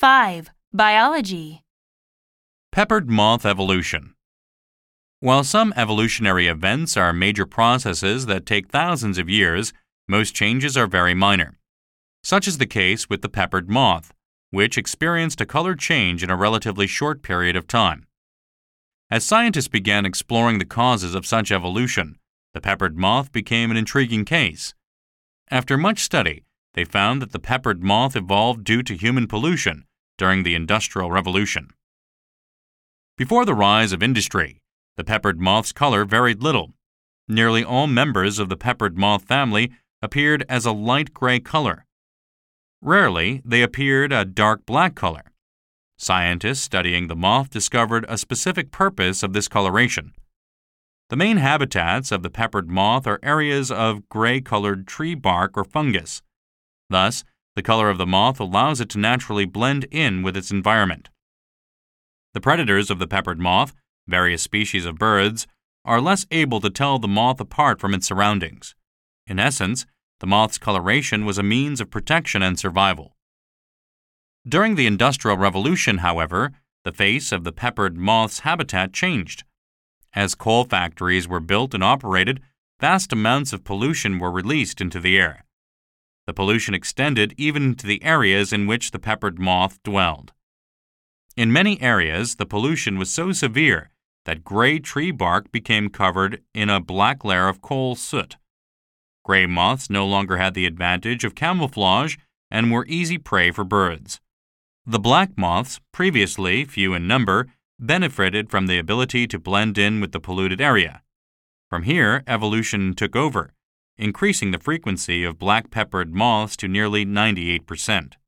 5. Biology. Peppered moth evolution. While some evolutionary events are major processes that take thousands of years, most changes are very minor. Such is the case with the peppered moth, which experienced a color change in a relatively short period of time. As scientists began exploring the causes of such evolution, the peppered moth became an intriguing case. After much study, they found that the peppered moth evolved due to human pollution during the Industrial Revolution. Before the rise of industry, the peppered moth's color varied little. Nearly all members of the peppered moth family appeared as a light gray color. Rarely, they appeared a dark black color. Scientists studying the moth discovered a specific purpose of this coloration. The main habitats of the peppered moth are areas of gray-colored tree bark or fungus. Thus, the color of the moth allows it to naturally blend in with its environment. The predators of the peppered moth, various species of birds, are less able to tell the moth apart from its surroundings. In essence, the moth's coloration was a means of protection and survival. During the Industrial Revolution, however, the face of the peppered moth's habitat changed. As coal factories were built and operated, vast amounts of pollution were released into the air. The pollution extended even into the areas in which the peppered moth dwelled. In many areas, the pollution was so severe that gray tree bark became covered in a black layer of coal soot. Gray moths no longer had the advantage of camouflage and were easy prey for birds. The black moths, previously few in number, benefited from the ability to blend in with the polluted area. From here, evolution took over, increasing the frequency of black peppered moths to nearly 98%.